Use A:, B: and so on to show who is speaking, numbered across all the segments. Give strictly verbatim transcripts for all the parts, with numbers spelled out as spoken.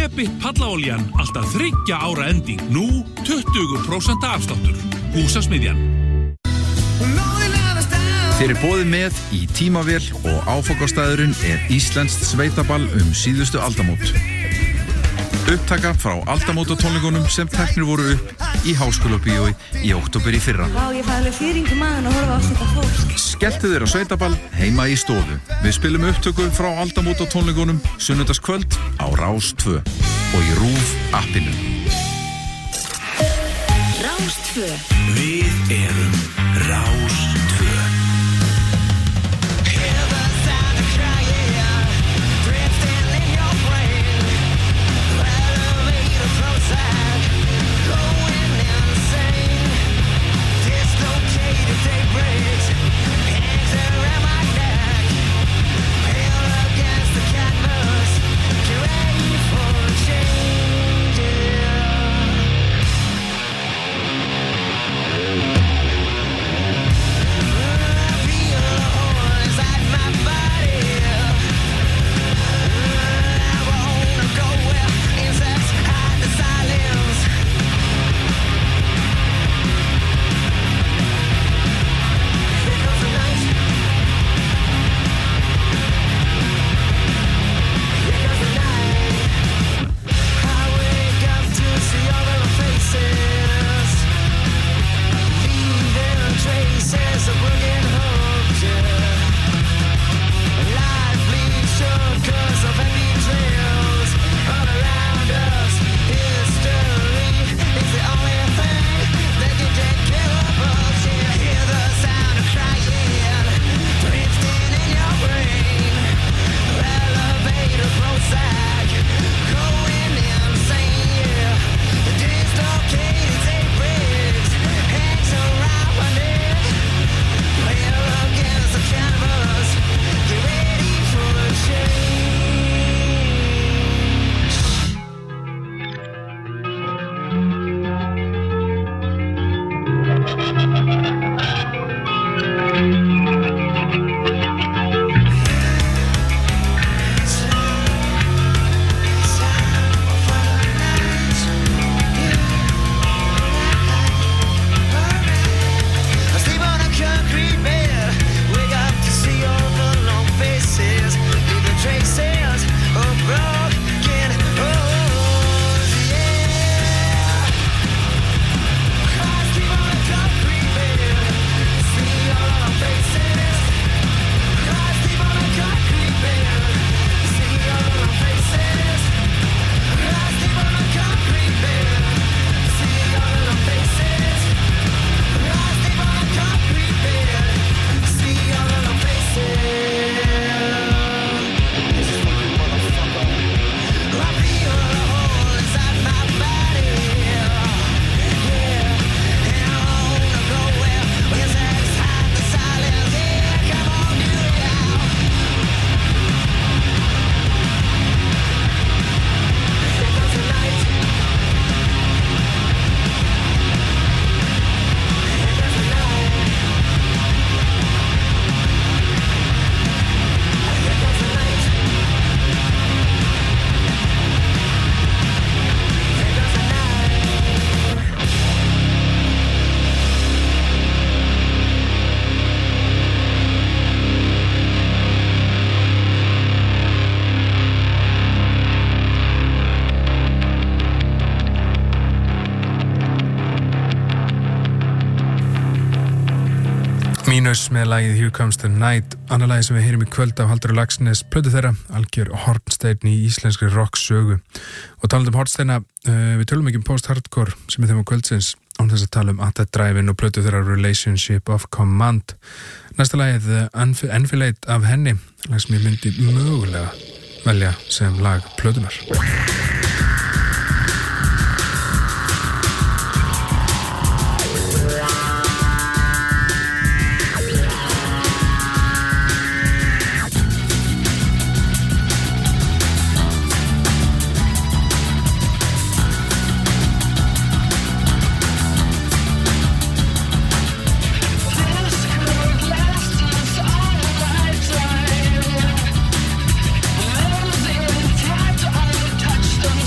A: Rebit pallaoljan alltaf þriggja ára ending. Nú tuttugu prósent afsláttur. Húsasmiðjan.
B: Þeir eru boðið með í tímavél og áfangastæðurinn er íslenskt sveitaball um síðustu aldamót. Upptaka frá aldamótatónleikunum sem teknir voru upp í Háskólabíói í október í fyrra.
C: Vá, ég fæ alveg fyrring í magann að horfa á þetta fólk.
B: Skelltu þér á sveitaball heima í stofu. Við spilum upptöku frá aldamótatónleikunum sunnudagskvöld á Rás tvö og í RÚV appinu.
D: Rás tvö.
A: Við erum Rás tvö.
E: Mínus með lagið Here Comes the Night, annar lagið sem við heyrum í kvöld af Halldóri Laxness, plötu þeirra, algjör hornsteinn í íslenskri rocksögu. Og talandi um hornsteina, uh, við tölum ekki um post-hardcore sem er þeim á kvöldsins, án þess að tala um At That Drive-in og plötu þeirra Relationship of Command. Næsta lagið, uh, Enfilade af henni, lag sem ég myndi mögulega velja sem lag plötunar.
F: Touch them.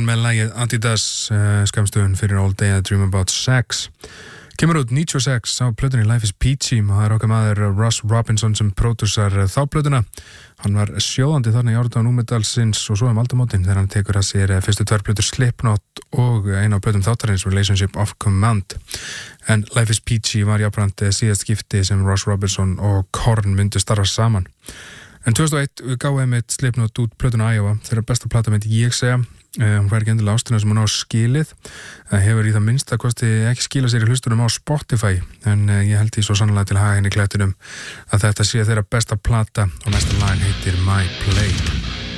E: Korn með lagið Adidas, uh, skamstöfun fyrir All Day I Dream About Sex. Kemur út níutíu og sex á plötunni Life is Peachy og það er okkar maður Ross Robinson sem pródúsar þá plötuna. Hann var sjóðandi þarna í árdaga númetalsins og svo um aldamótin þegar hann tekur að sér fyrstu tvær plötur Slipknot og eina af plötum þáttarins Relationship of Command. En Life is Peachy var jafnframt síðast skipti sem Ross Robinson og Korn myndu starfa saman. En tvö þúsund og eitt gáði einmitt Slipknot út plötuna Iowa, þeirra besta plata myndi ég segja. Uh, hún fær ekki endilega ástina sem hún á skilið, uh, hefur í það minnsta kosti ekki skilað sér í hlustunum á Spotify, en uh, ég held því svo sannlega til að haga henni klættunum að þetta sé þeirra besta plata og næsta lag heitir My Plate.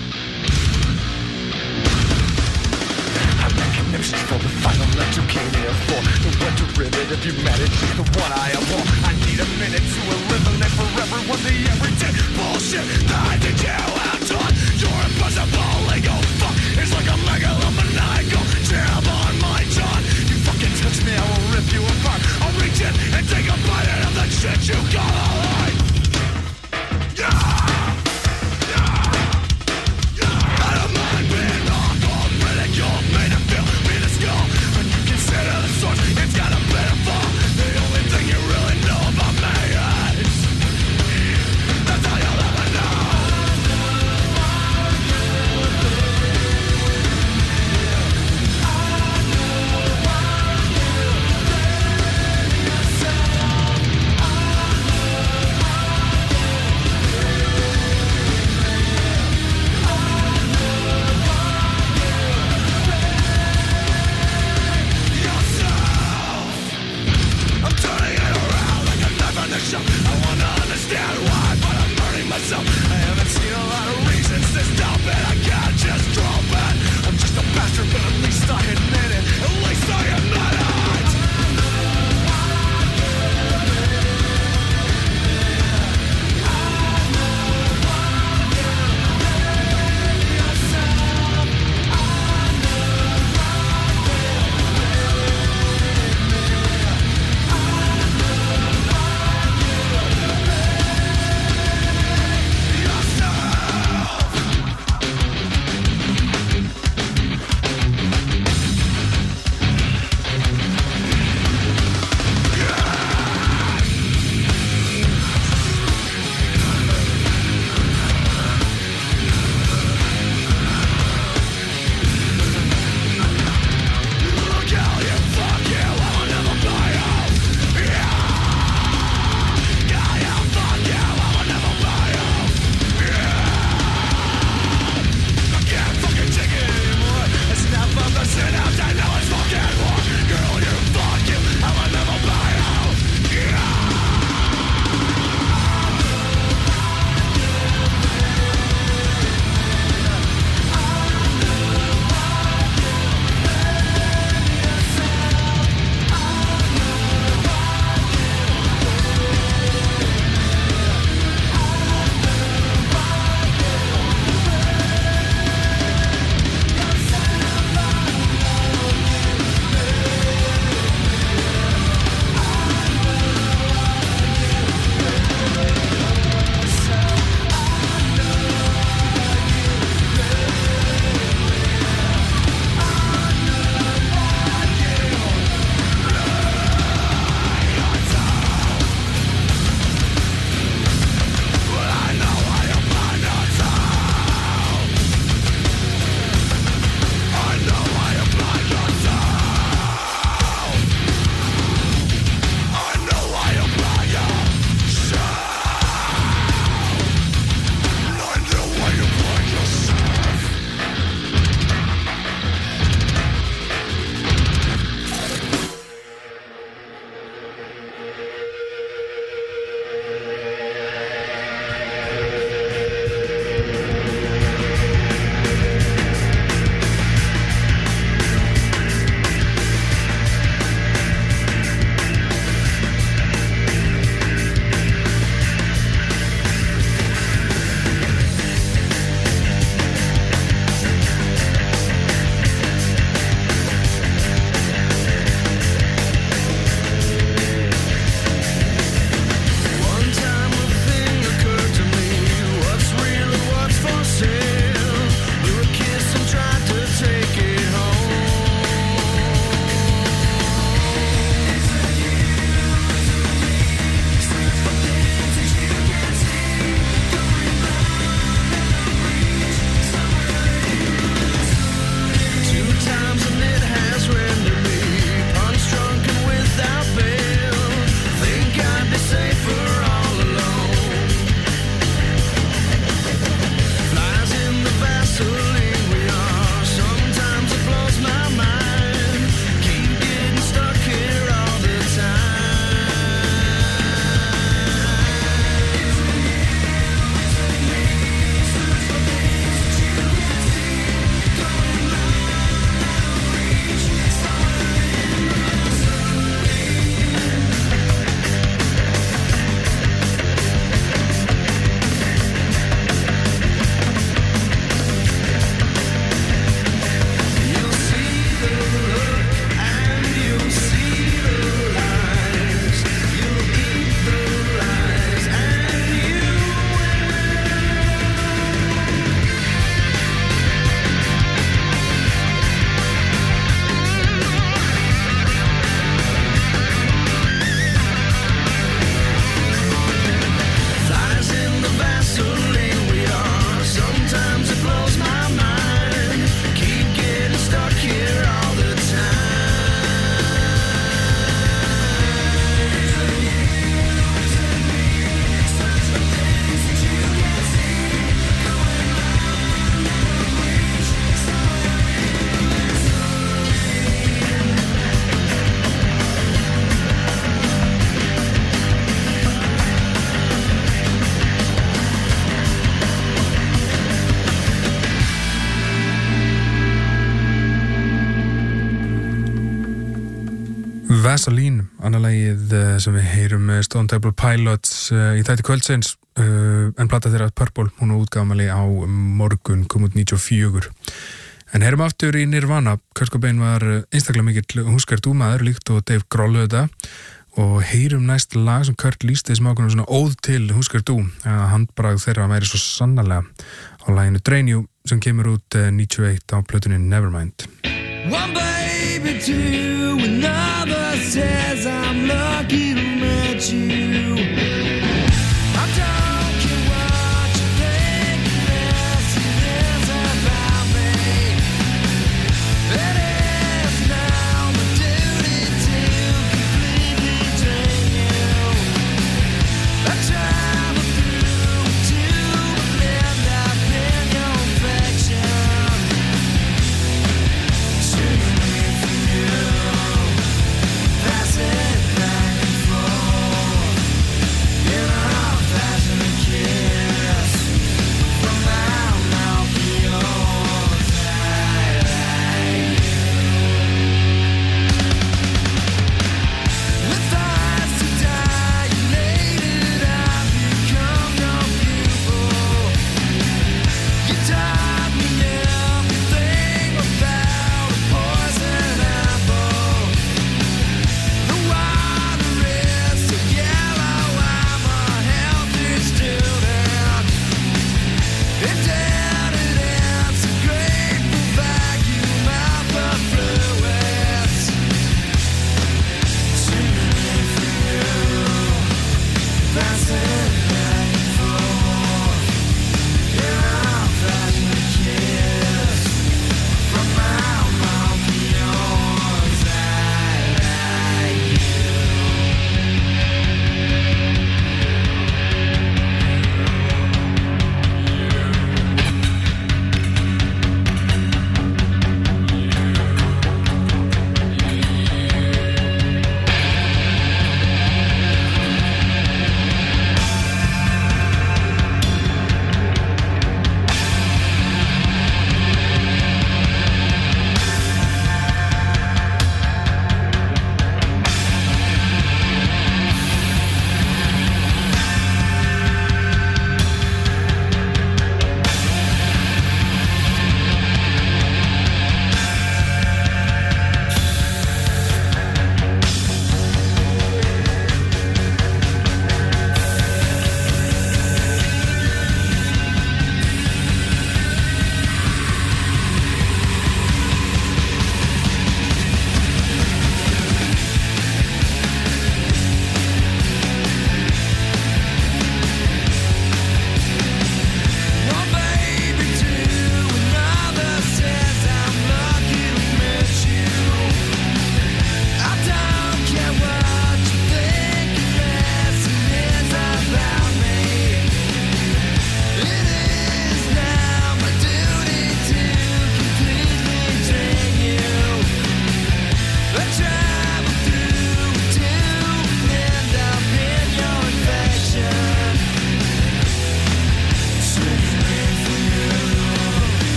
D: For the final let you came here for the one to rivet if you manage is the one I abhor. I need a minute to eliminate forever what the everyday bullshit that I did you out on. Your impossible ego fuck is like a megalomaniacal jam on my jaw. You fucking touch me, I will rip you apart. I'll reach in and take a bite out of the shit you call a lie. Yeah! It's got a better fall. The only thing you
E: Vaseline, annar lagið uh, sem við heyrum með Stone Temple Pilots uh, í þætti kvöldsins, uh, en plata þeirra Purple, hún er útgáfamæli á morgun, kom út níutíu og fjögur. En heyrum aftur í Nirvana. Kurt Cobain var einstaklega mikill Husker Du-maður líkt og Dave Grohl þetta, og heyrum næst lag sem Kurt lýsti sem ákveðnum svona óð til Husker Du, að handbragð þeirra væri svo sannarlega á laginu Drain You sem kemur út uh, níutíu og eitt á plötunni Nevermind.
D: One baby to another says I'm lucky to meet you. I don't care what you think, this is about me. It is now my duty to completely drain you. I travel through to end up in your affection. That's it.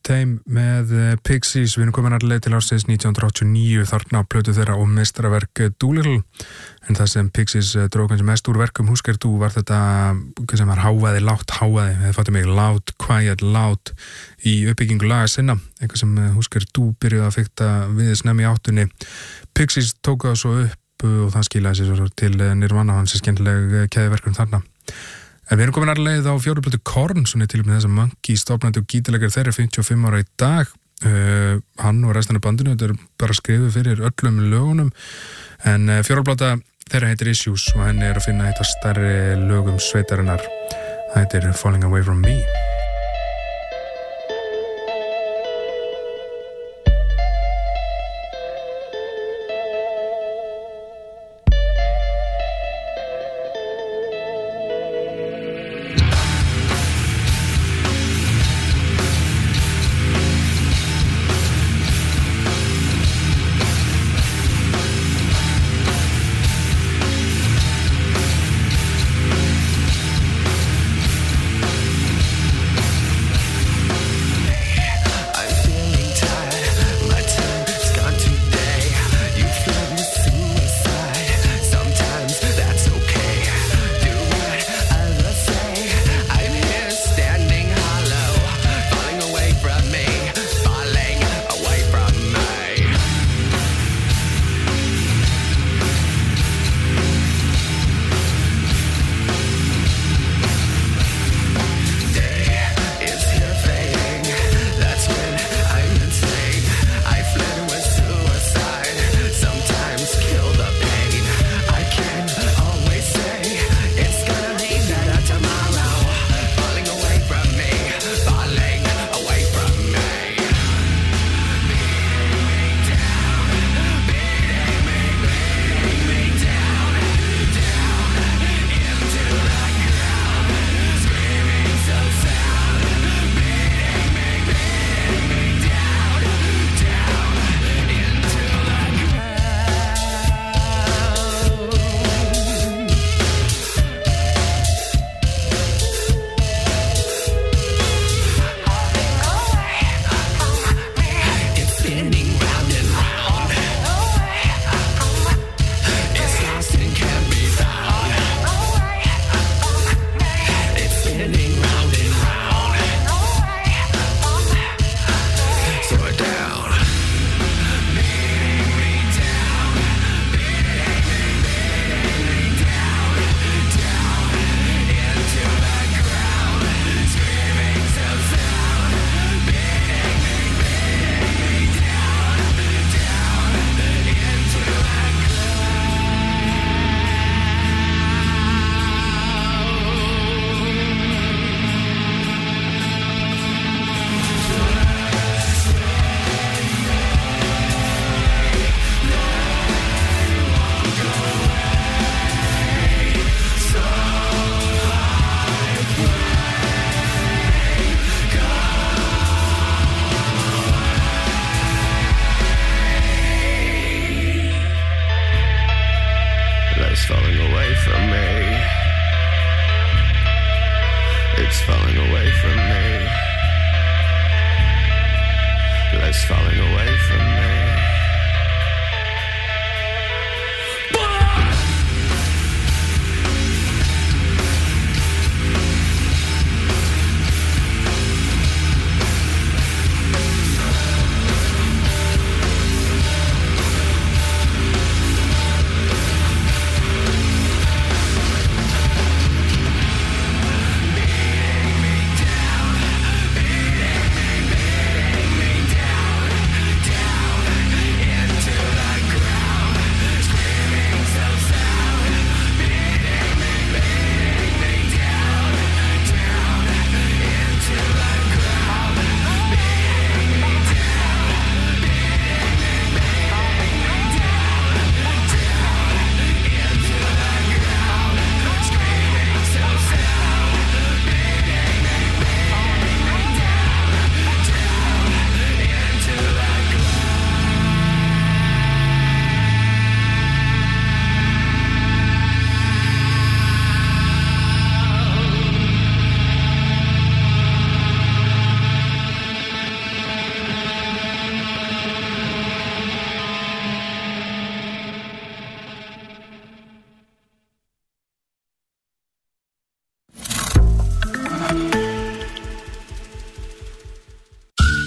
E: þeim með Pixies. Við erum komin allir til ársins nítján hundruð áttatíu og níu, þarna á plötu þeirra og meistaraverk Doolittle. En það sem Pixies dróg kannski mest úr verkum Husker Du var þetta sem var hávaði, lágt hávaði, eða fattu mig, loud, quiet, loud í uppbyggingu laga sinna, eitthvað sem Husker Du byrjuði að fikta við snemmi í áttunni. Pixies tók það svo upp og það skilaði sér svo til Nirvana, hans er skemmtileg keðiverkum þarna. En við erum komin alveg á fjóru plötu Korn, svona til og með þess að Monkey, stofnandi og gítarleikari þeirra fimmtíu og fimm ára í dag. Uh, hann og restan af bandinu, þetta er bara skrifuð fyrir öllum lögunum, en uh, fjóra plata þeirra heitir Issues og henni er að finna eitt af stærri lögum sveitarinnar. Það heitir Falling Away From Me.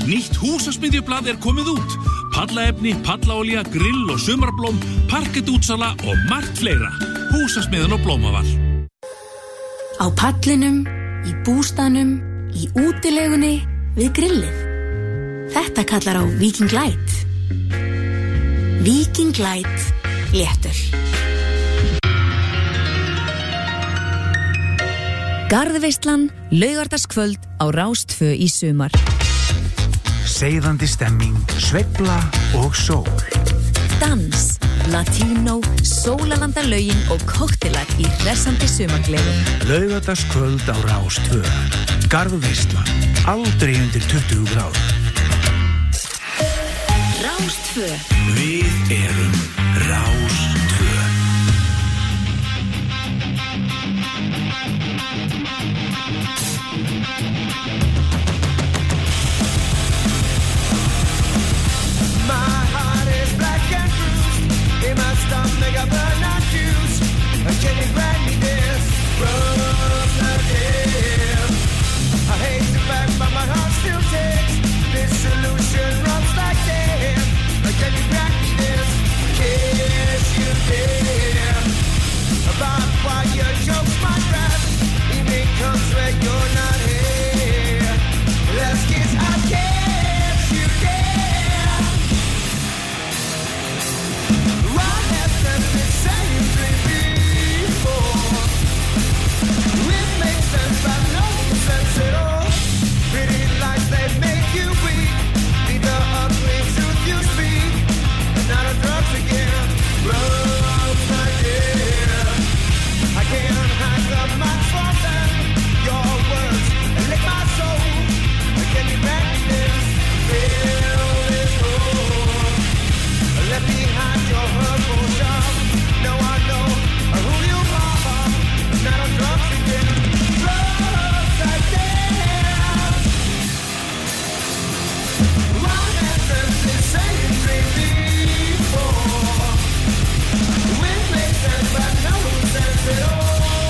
A: Nýtt húsasmiðjublað er komið út. Pallaefni, pallaolía, grill og sumarblóm, parkettútsala og margt fleira. Húsasmiðan og Blómaval.
F: Á pallinum, í bústaðnum, í útilegunni, við grillið. Þetta kallar á Viking Light. Viking Light léttöl. Garðveislan, laugardagskvöld á Rás tvö í sumar.
G: Seiðandi stemming, sveifla og sól.
F: Dans, latínó, sólalandalögin og koktelar í hressandi sumargleði.
G: Laugardagskvöld á Rás tvö. Garðveislan, aldrei undir tuttugu gráður.
F: Rás tvö.
G: Við erum Rás tvö.
D: My heart is black and bruised. In my stomach I burn out juice. Can you grant me this rose again? I hate the fact but my heart still takes. This solution runs like death. Can you grant me this kiss you dare? About why your jokes my breath. Evening comes when you're not here. Let's kiss, I kiss you dare. Why has been the same thing before? It makes sense but no sense at all. Pretty lies they make you weak. Be the ugly truth you speak. Not a drugs again. Drugs again. I can't hide the marks for them. Your words lick my soul. Can you back this? Feel this hole. Left behind your hurtful job. Now I know who you are. Not on drugs again. Drugs again. Why hasn't the same dream before? It makes sense but no sense at all.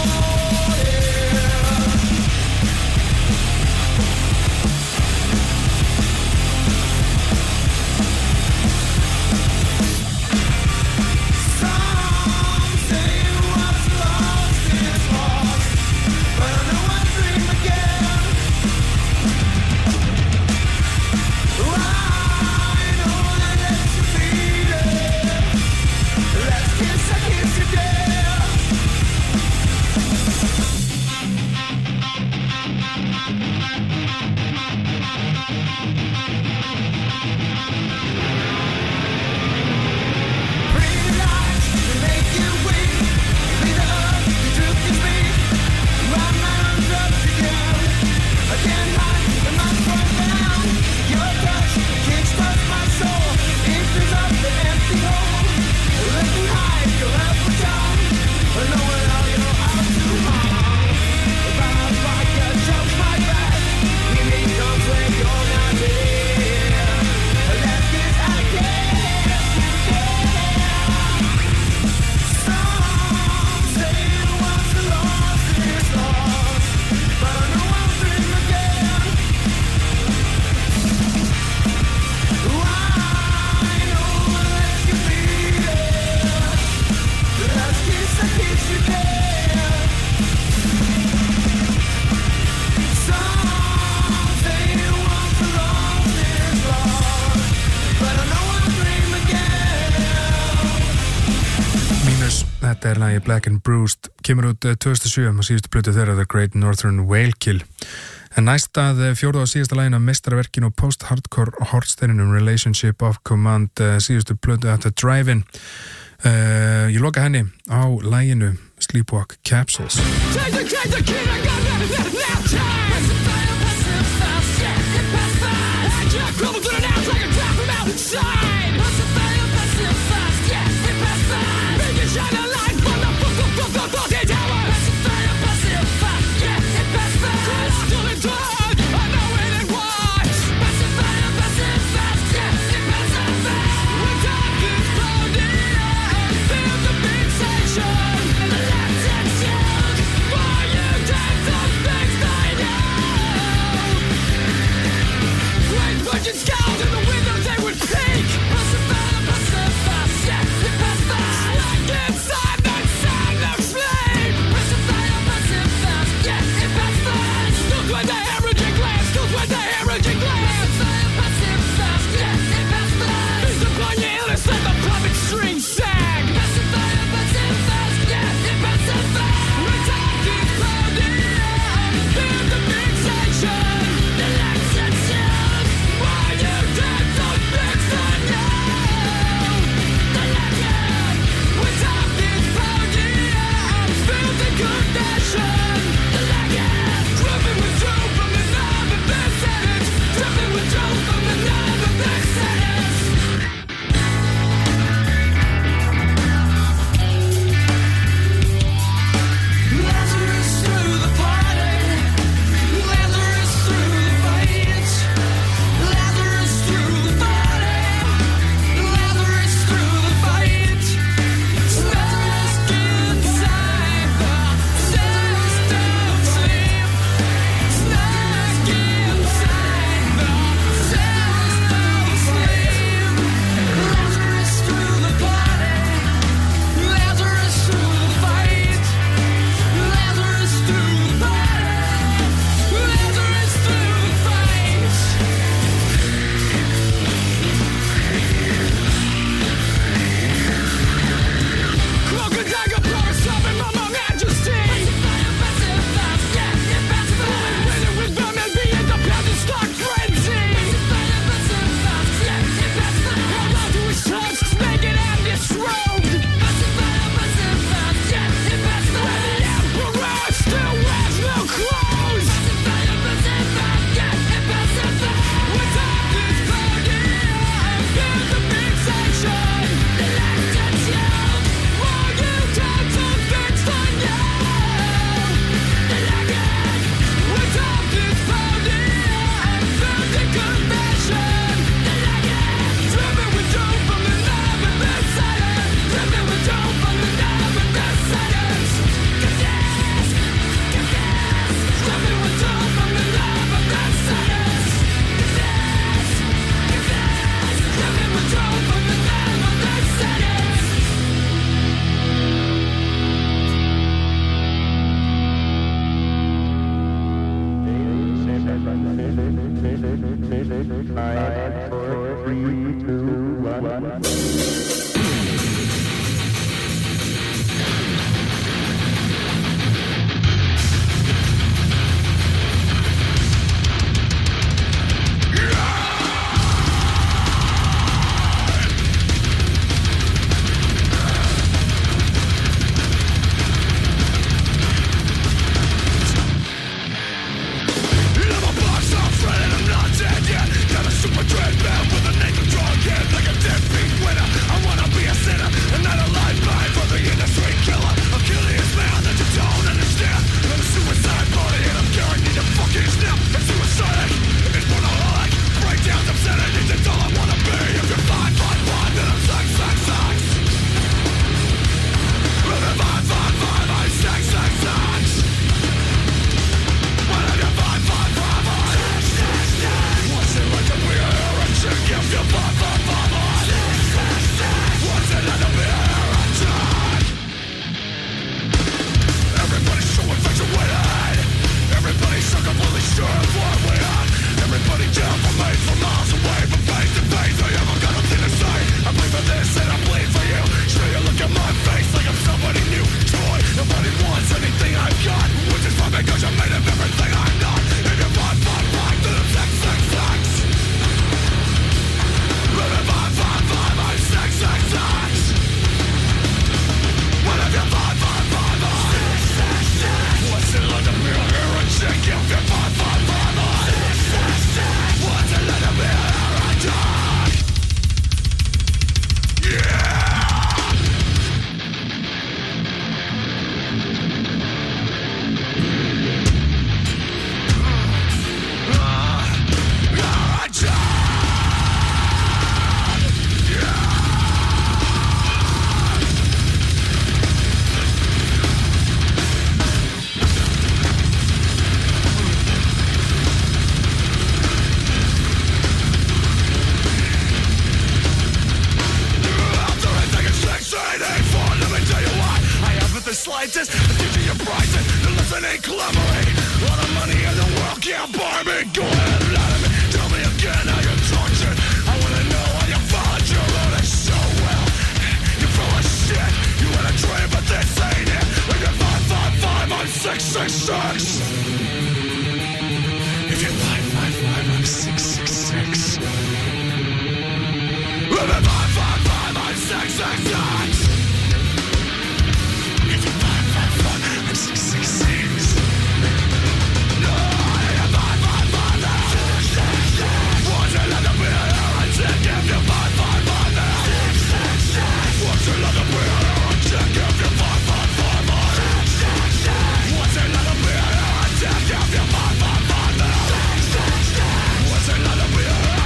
E: Þetta er lagi Black and Bruised, kemur út tvö þúsund og sjö og síðustu plötu þeirra The Great Northern Whale Kill. En næst að fjórða og síðasta lagina meistaraverkinu og post-hardcore hornsteininum Relationship of Command, síðustu plötu þetta Drive-In. Uh, ég loka henni á laginu Sleepwalk Capsules.
D: But
H: five, four, three, two, one.
D: Super dread man with a naked drug head like a deadbeat winner. I wanna be a sinner and not a lifeline for the industry killer. A Achilles man that you don't understand. I'm a suicide body and I'm guaranteed to fucking snap. I'm suicidal, it's monolithic. Breakdowns, obscenities, it's all I wanna be. If you're fine, fine, fine, then I'm sex, sex, sex. If you're fine, fine, fine, I'm sex, sex, sex. When if you're fine, fine, fine, fine, sex, sex, sex. What's it like to be a heretic if you're fine, fine, fine, fine, sex, sex, sex. What's it like to be a heretic? Everybody's so infatuated. Everybody's so completely sure of what we are. Everybody down for me, from miles away, from face to face. I haven't got nothing to say. I bleed for this and I bleed for you. Sure you look at my face like I'm somebody new. Joy, nobody wants anything I've got, which is fine because you're made of everything I'm not. If you're fine, fine, fine, then I'm sex, sex, sex. If you're fine, fine, fine, I'm sex, sex, sex. When if you're fine, fine, fine, fine, sex, sex, sex. What's it like to be a heretic if you're fine, fine, fine, fine, sex, sex, sex. What's it like to be a heretic? Yeah! The slightest, the teaching your prices, the listening collaborate. All the money in the world can't buy me. Go ahead, lie to me, tell me again how you're tortured. I wanna know how you followed your orders so well. You're full of shit, you had a dream but this ain't it. If you're five, five, five, I'm six, six, six. If you're five, five, five, I'm six, six, six. If you're five, five, five, I'm six, six, six. I'm six, six, six. No, I'm five, five, five, six, six, six. What's it like to be a heretic if you're five, five, five, six, six, six. What's it like to be a heretic if you're five, five, five, six, six, six. What's it like to be a heretic if you're five, five, five, six, six, six. What's it like to be a heretic?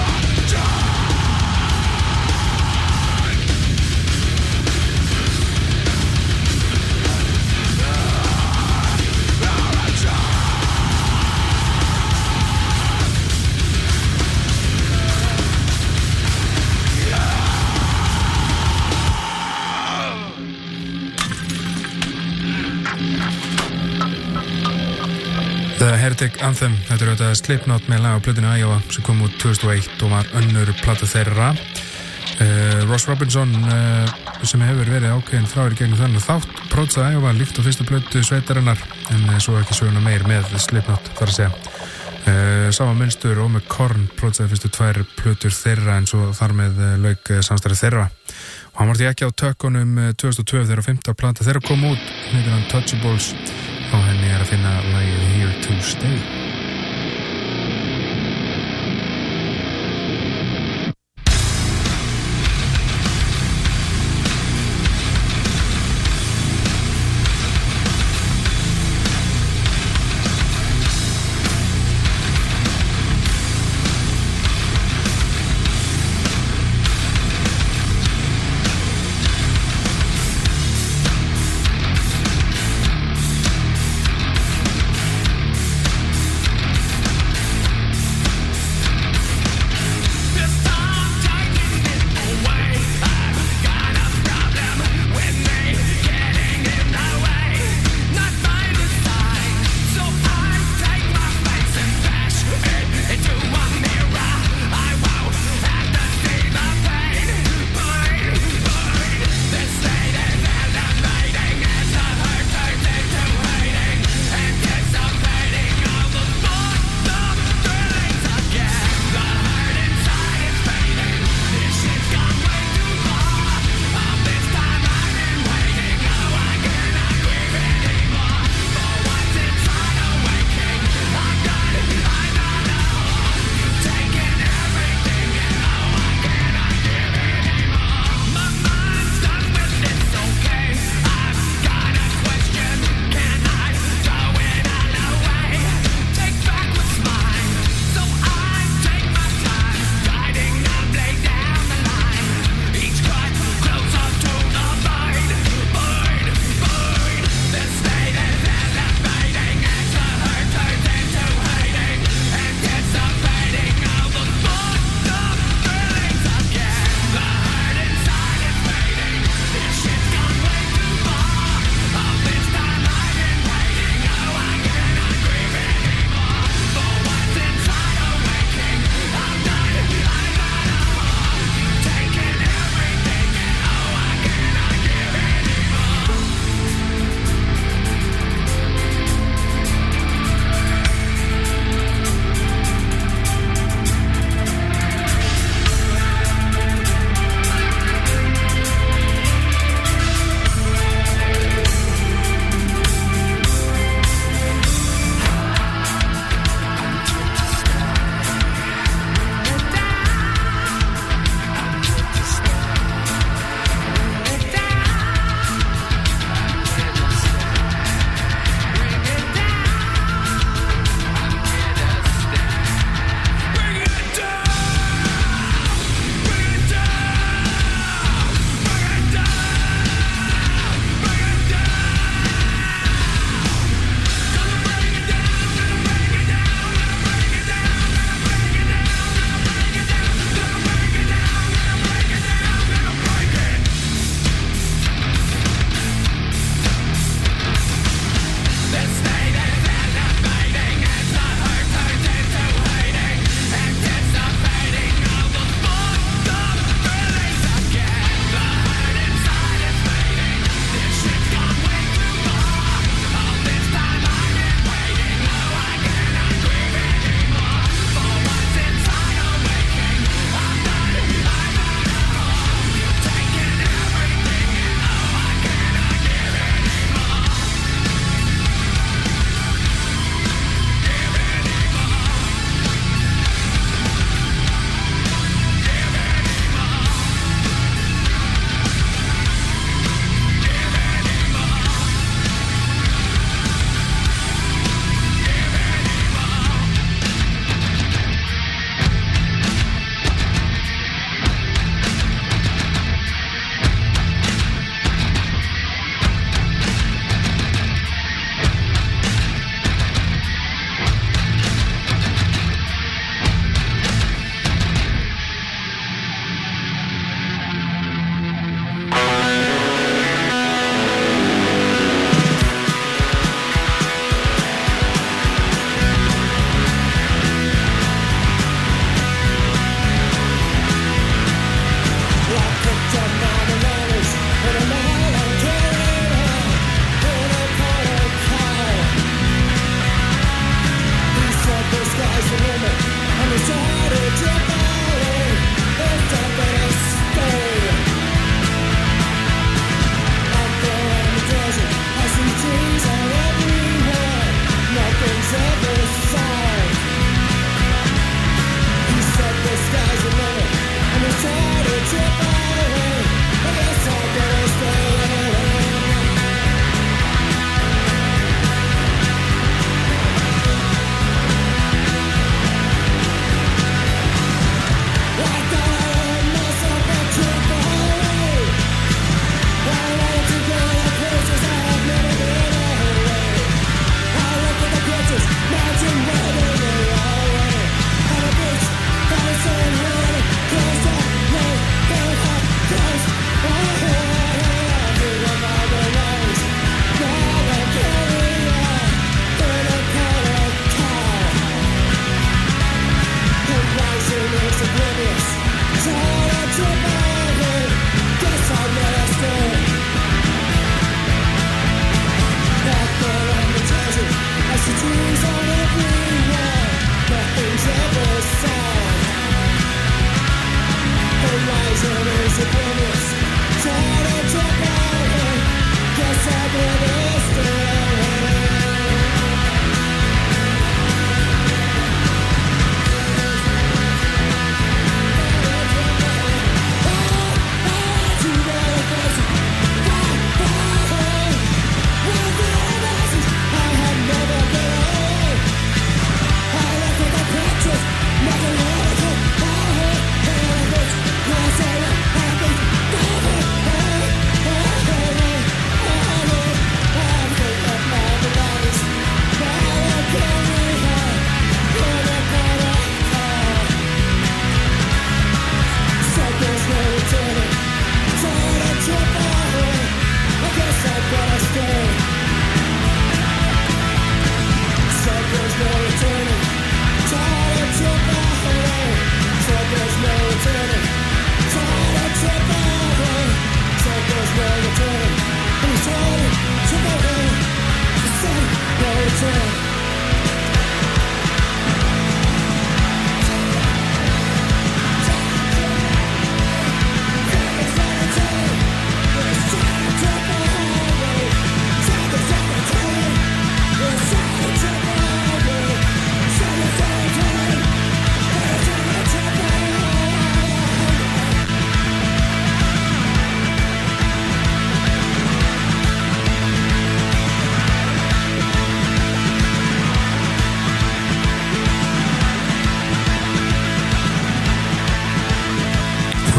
E: The Heretic Anthem, þetta er auðvitað Slipknot með lag á plötinu Iowa sem kom út tvö þúsund og eitt og var önnur plata þeirra. uh, Ross Robinson uh, sem hefur verið ákveðin þráir gegnum þannig þátt pródsaði Iowa líkt á fyrstu plötu sveitarinnar en uh, svo ekki söguna meir með Slipknot þar að segja. uh, Sama munstur og með Korn pródsaði fyrstu tvær plötur þeirra en svo þar með uh, lauk uh, samstarfið þeirra og hann varði ekki á tökkunum uh, tvö þúsund og tvö þegar fimmta plata þeirra kom út, heitir hann Touchables og henni er að finna lagið Here to Stay.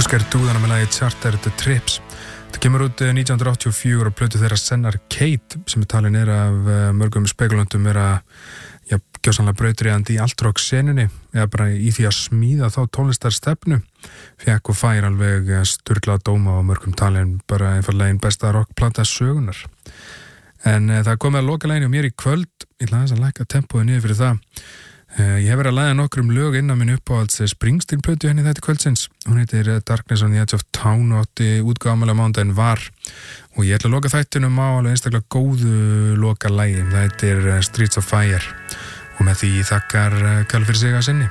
E: Husker Dúðana með lagi Charter the Trips. Það kemur út nítján hundruð áttatíu og fjögur og plötu þeirra Sennar Kate sem er talin er af mörgum spekulantum er að ja, gjósanlega brautryðandi í altrock senunni eða bara í því að smíða þá tónlistarstefnu. Fékk og fær alveg sturlað dóma á mörgum talin bara einfallega einn besta rockplata sögunar. En e, það komið að loka laginu mér í kvöld. Ég ætla aðeins að lækka tempóið niður fyrir það. E, ég hef verið að læða nokkrum lög inn á minn uppáhalds Springsteen-plötu henni þetta kvöldsins. Hún heitir Darkness on the Edge of Town og átti útgáfamæla mánudaginn var. Og ég ætla að loka þættinum á alveg einstaklega góðu loka lagi. Það heitir Streets of Fire. Og með því þakkar Karl fyrir sig að sinni.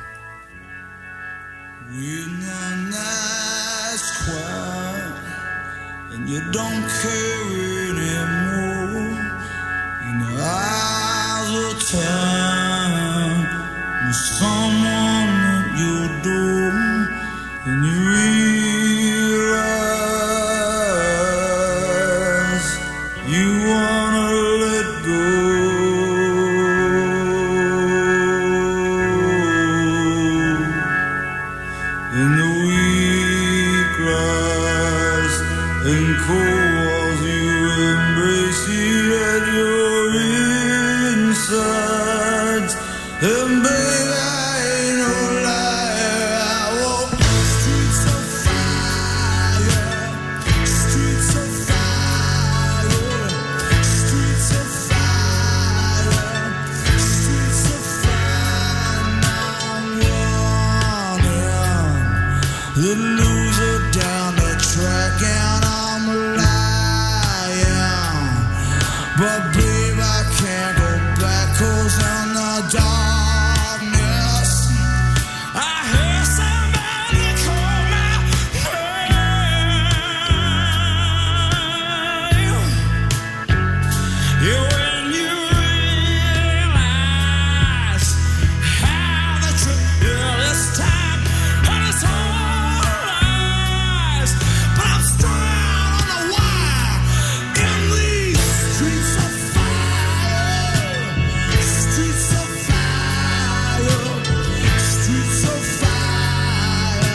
I: And you don't care anymore. And your eyes will turn with someone at your door. And you realize you wanna let go. And the weak rise and cold walls you embrace you at your insides. And baby, I ain't no liar. I walk streets of fire, streets of fire, streets of fire, streets of fire. Now I'm running the loser down the track and I'm lying. But babe, I can't go back 'cause in the darkness I hear somebody call my name. Yeah, when you realize how the truth is this time and it's all lies. But I'm strong on the wire in these streets of fire, streets of fire, streets of fire.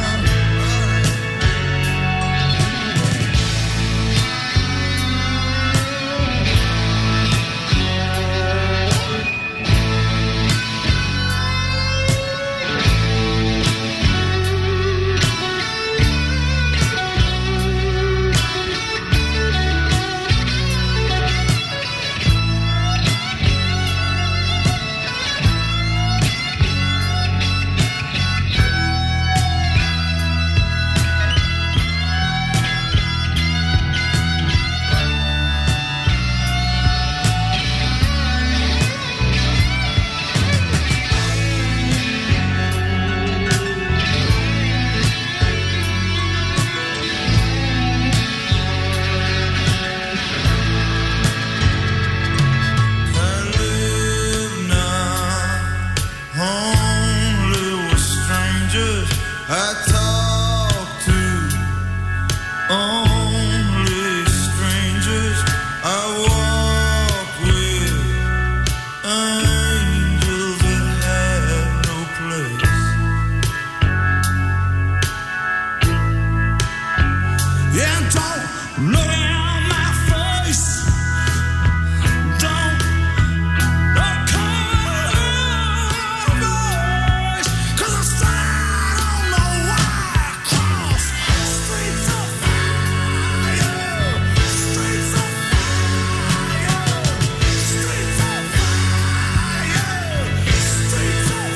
I: I live now only with strangers I talk to, only strangers I walk with, angels that have no place. Yeah, don't look at my face. Don't look cover my voice, 'cause I'm standing on the wire cross. Streets of fire, streets of fire, streets of fire, streets of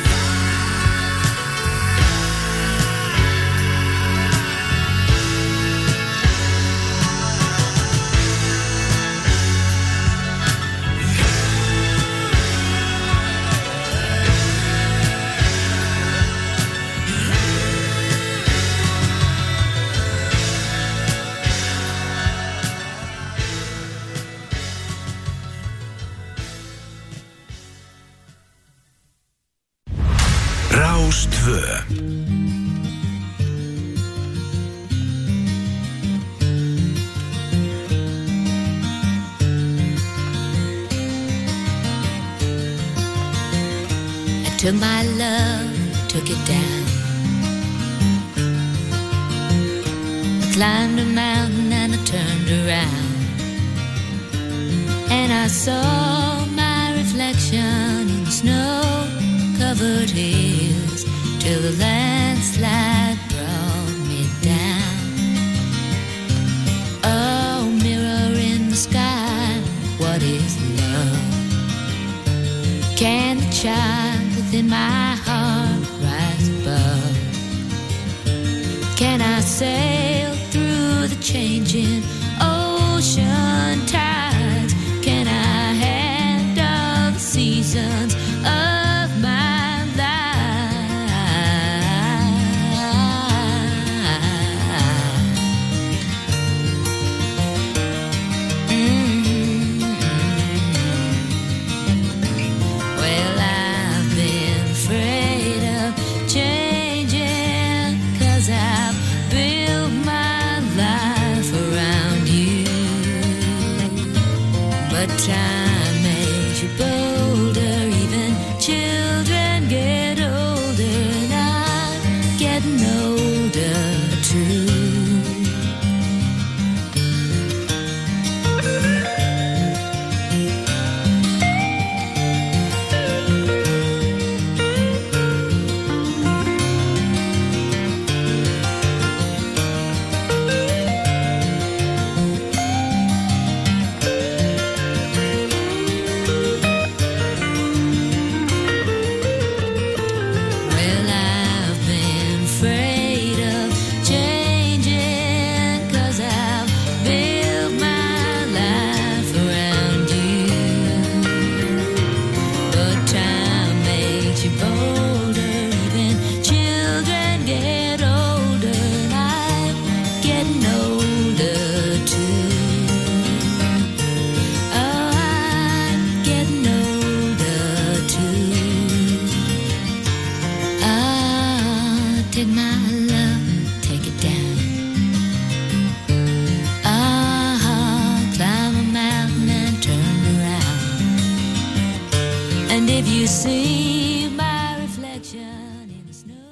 G: Rás tvö.
J: I took my love, took it down. climbed a mountain and I turned around, and I saw my reflection in the snow-covered hills till the landslide brought me down. Oh, mirror in the sky, what is love? Can the child within my heart rise above? Can I sail through the changing ocean tides? Can I handle the seasons of my life? Mm-hmm. Well, I've been afraid of changing, 'cause I've built my life around you. But time makes you bolder, even children get older, and I'm getting older too. Well, I've been afraid of changing, 'cause I've built my life around you. But time makes you bolder, even children get older, and I'm getting older too. Oh, I'm getting older too. Ah, take my love, take it down. Ah, climb a mountain and turn around. And if you see my reflection in the snow.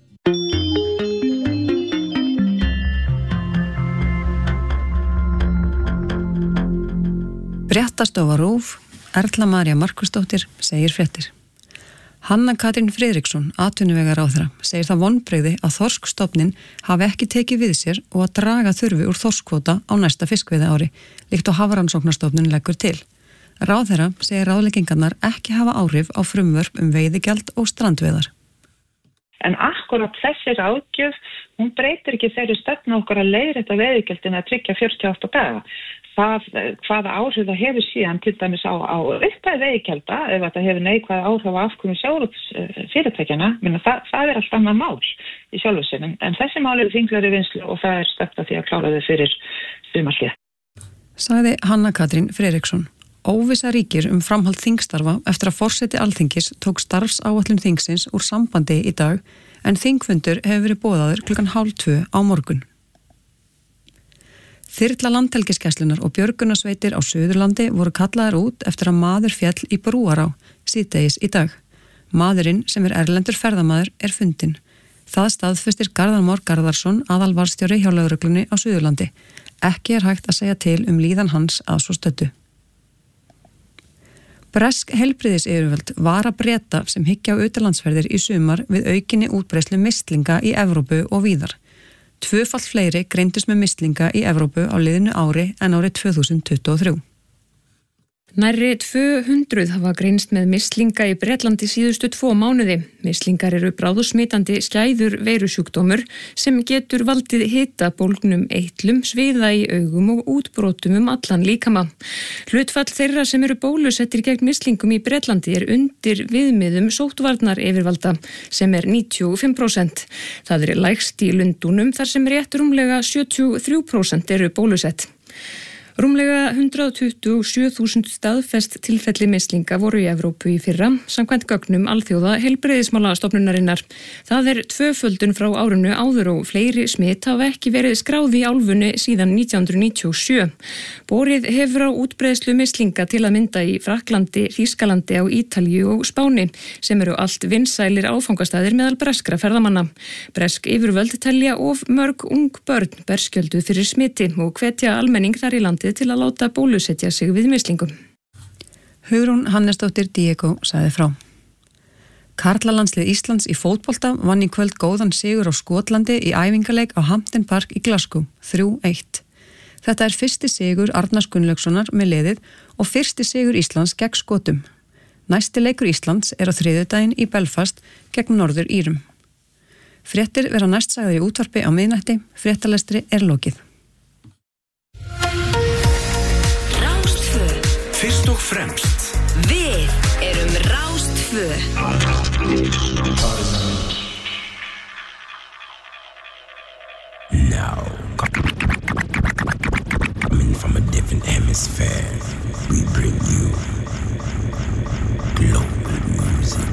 K: Fréttastofa RÚV, Erla María Markusdóttir segir fréttir. Hanna Katrín Friðriksson, atvinnuvegaráðherra, segir það vonbrigði að þorskstofninn hafi ekki tekið við sér og að draga þurfi úr þorskkvóta á næsta fiskveiðiári, líkt og Hafrannsóknastofnun leggur til. Ráðherra segir ráðleggingarnar ekki hafa áhrif á frumvörp um veiðigjald og strandveiðar.
L: En akkurat þessi ráðgjöf, hún breytir ekki þeirri stefnu okkar að leiðrétta veiðigjaldinu að tryggja fjörutíu og átta daga. Það, hvaða áhrif það hefur síðan til dæmis á, á upphæð veiðigjalda, ef þetta hefur neikvæð áhrif á afkomu sjávarútvegsfyrirtækjanna, það, það er allt annað mál í sjálfu sér. En, en þessi mál eru þinglegri vinnslu og það er stefnt að því að klára þau fyrir sumarhlé.
K: Sagði Hanna Katrín Friðriksson. Óvissa ríkir um framhald þingstarfa eftir að forseti Alþingis tók starfsáætlun þingsins úr sambandi í dag, en þingfundur hefur verið boðaður klukkan hálf tvö á morgun. Þyrla Landhelgisgæslunnar og björgunarsveitir á Suðurlandi voru kallaðar út eftir að maður féll í Brúará síðdegis í dag. Maðurinn, sem er erlendur ferðamaður, er fundinn. Það staðfestir Garðar Már Garðarsson, aðalvarðstjóri hjá lögreglunni á Suðurlandi. Ekki er hægt að segja til um líðan hans að svo stöddu. Bresk heilbrigðisyfirvöld vara Breta sem hyggja á utanlandsferðir í sumar við aukinni útbreiðslu mislinga í Evrópu og víðar. Tvöfalt fleiri greindust með mislinga í Evrópu á liðinu ári en árið tvö þúsund tuttugu og þrjú.
M: Nærri tvö hundruð hafa greinst með mislinga í Bretlandi síðustu tvo mánuði. Mislingar eru bráðsmitandi skæður veirusjúkdómur sem getur valdið hitabólgnum, eitlum, sviða í augum og útbrotum um allan líkama. Hlutfall þeirra sem eru bólusettir gegn mislingum í Bretlandi er undir viðmiðum sóttvarnar yfirvalda sem er níutíu og fimm prósent. Það er lægst í Lundúnum þar sem rétt rúmlega sjötíu og þrjú prósent eru bólusett. Rúmlega hundrað tuttugu og sjö þúsund staðfest tilfelli mislinga voru í Evrópu í fyrra, samkvæmt gögnum alþjóða heilbrigðismálastofnunarinnar. Það er tvöföldun frá árinu áður og fleiri smit hafa ekki verið skráð í álfunni síðan nítján hundruð níutíu og sjö. Borið hefur á útbreiðslu mislinga til að mynda í Frakklandi, Þýskalandi, á Ítalíu og Spáni, sem eru allt vinsælir áfangastæðir meðal breskra ferðamanna. Bresk yfirvöld telja of mörg ung börn berskjölduð fyrir smiti og hvetja almenning þar í landi til að láta bólusetja sig við mislingum.
K: Hugrún Hannesdóttir Diego sagði frá. Karlalandslið Íslands í fótbolta vann í kvöld góðan sigur á Skotlandi í æfingaleik á Hampden Park í Glasgow, þrjú eitt. Þetta er fyrsti sigur Arnars Gunnlaugssonar með liðið og fyrsti sigur Íslands gegn Skotum. Næsti leikur Íslands er á þriðjudaginn í Belfast gegn Norður Írum. Fréttir vera næst sagði í útvarpi á miðnætti, fréttalestri er lokið.
G: Fyrst og fremst.
F: Við erum Rástfö.
N: Now, coming from a different hemisphere, we bring you global music.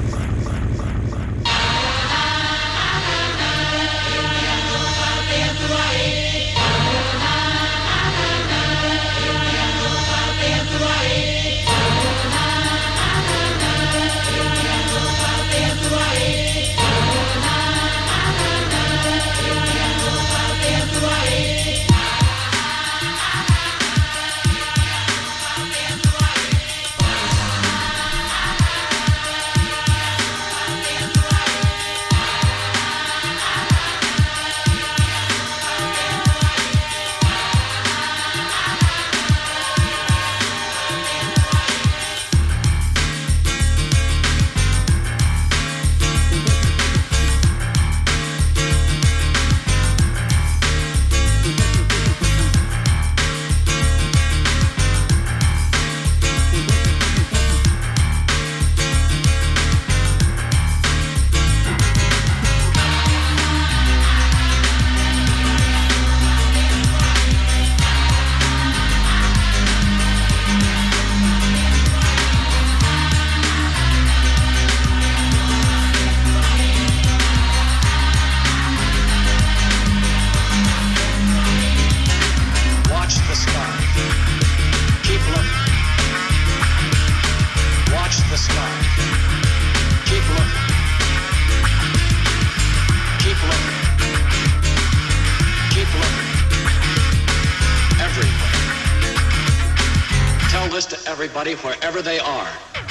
O: Everybody, wherever they are.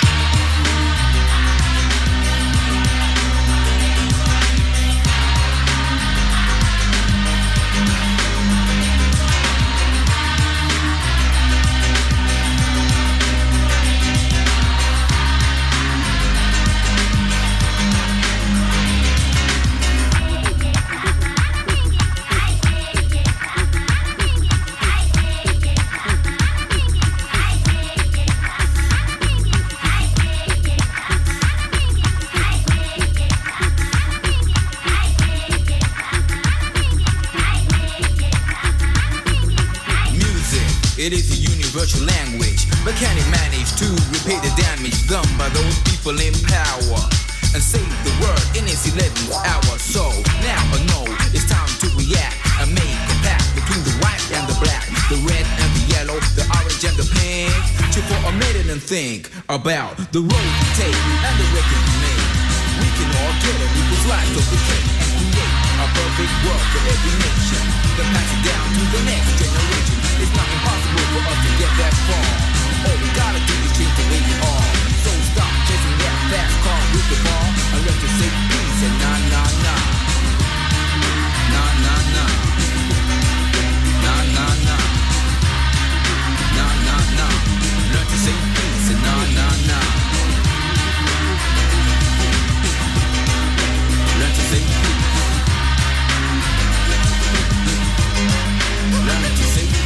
N: It is a universal language, but can it manage to repair the damage done by those people in power and save the world in its eleventh hour? So now I know it's time to react and make a pact between the white and the black, the red and the yellow, the orange and the pink. Chill for a minute and think about the road we take and the record we make. We can all get it, people's lives so we can and create a perfect world for every nation, then pass it down to the next generation. It's not impossible for us to get that far. All we gotta do is change the way we are. So stop chasing that fast car with the ball and let's just say peace and nah nah nah. Nah nah nah. Nah nah nah. Nah nah nah. Learn to say peace and nah nah nah. Learn to say peace. Learn to say peace.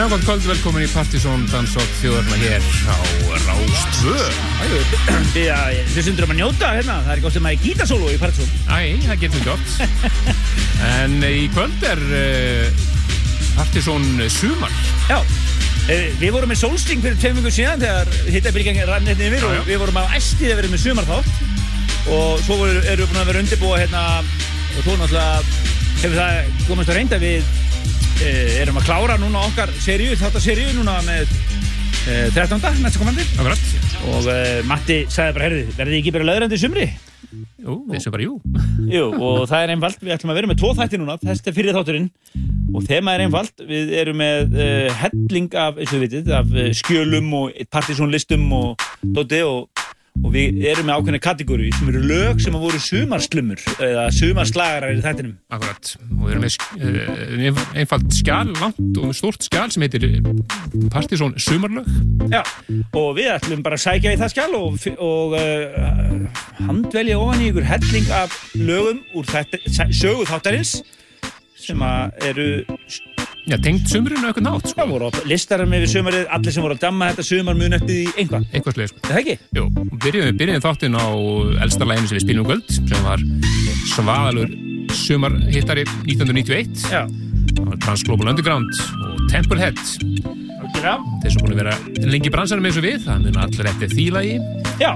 P: Já, gott kvöld, velkomin í Partizón dansótt þjóðarna hér á Rás tvö.
Q: Já, við syndur um að njóta hérna, það er ekki ástæðum að ég gítarsólu í Partizón.
P: Æ, það getur gott. En í kvöld er uh, Partizón sumar.
Q: Já, við vorum með sólsting fyrir tveim vikur síðan þegar hitabylgjan rann hérna yfir og við vorum að æstið að vera með sumar þátt og svo erum við búin að vera undirbúa hérna og svo náttúrulega hefur það komast að reynda við Eh, erum að klára núna okkar seríu, þáttaseríu núna með eh, þrettánda næsta komandi.
P: Akkurat.
Q: Og eh, Matti sagði bara, herði, verði ekki bara löðrandi í sumri?
P: Jú, við sem bara jú.
Q: Jú, og það er einfalt, við ætlum að vera með tvo þætti núna, þessi er fyrir þátturinn og þema er einfalt, við erum með eh, helling af, eins og við vitið, af eh, skjölum og Partizónlistum og dóti og og við erum með ákveðna kategóri sem eru lög sem að voru sumarslumur eða sumarslagarar í þættinum.
P: Akkurat, og við erum með uh, einfalt skjal, langt og stórt skjal sem heitir Partizón sumarlög.
Q: Já, og við ætlum bara að sækja í það skjal og, og uh, handvelja ofan í ykkur helling af lögum úr þetta, sögu þáttarins sem að eru
P: Já, tengt sumrinu eitthvað nátt, sko.
Q: Það voru listarar með við sumarið, allir sem voru að damma þetta sumar mun eftir því einhvað.
P: Eitthvað sleið, sko.
Q: Það ekki?
P: Jú, byrjuðum byrjuðum þáttinn á elsta laginu sem við spilum kvöld, sem var svaðalur sumarhittari nítján hundruð níutíu og eitt.
Q: Já.
P: Það var Transglobal Underground og Templehead.
Q: Já.
P: Þeir sem búin að vera lengi í bransanum eins og við, það mun allir eftir því lagi.
Q: Já.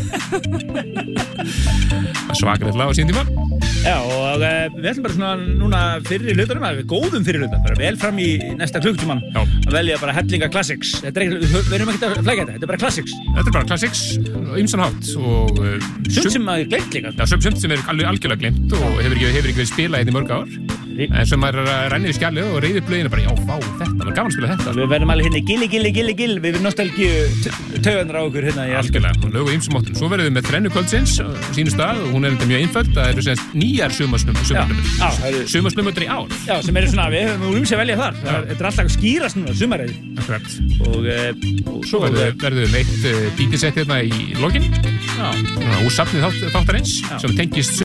P: Svakalegt lag á sín tíma.
Q: Já, og uh, við ætlum bara svona núna fyrir hlutunum að við góðum fyrir hlutunum, bara vel fram í næsta klukktíman að velja bara hellinga classics. Þetta er ekki, við erum ekkert að flækja þetta, þetta er bara classics.
P: Þetta er bara classics, ýmsan hátt og uh,
Q: sumt sem maður gleymt líka.
P: Já, sumt sem er alveg algjörlega gleymt og hefur ekki, hefur ekki verið spilað hérna í mörg ár. En sem maður er að renna í skjalið og reyði blöðina bara, já, fá, þetta, maður gaman að spila þetta.
Q: Við verðum alveg hérna gilli, gilli, gilli, gilli, við erum nostalgíu taugarnar á okkur hérna í allt.
P: Algjörlega, lög og ýmsum áttum. Svo verðum við með þrennu kvöldsins á sínu stað og hún er þetta mjög einföld, það eru semst nýjar sumarslumur. Sumarslumur í ár.
Q: Já, sem eru svona, við höfum úr um sig að velja þar. Þetta er alltaf að skýrast núna, sumarið.
P: Akkurat.
Q: Og, og
P: svo verðum við meitt dítisett hérna í lokin. Já. Úr safnið þáttarins sem tengist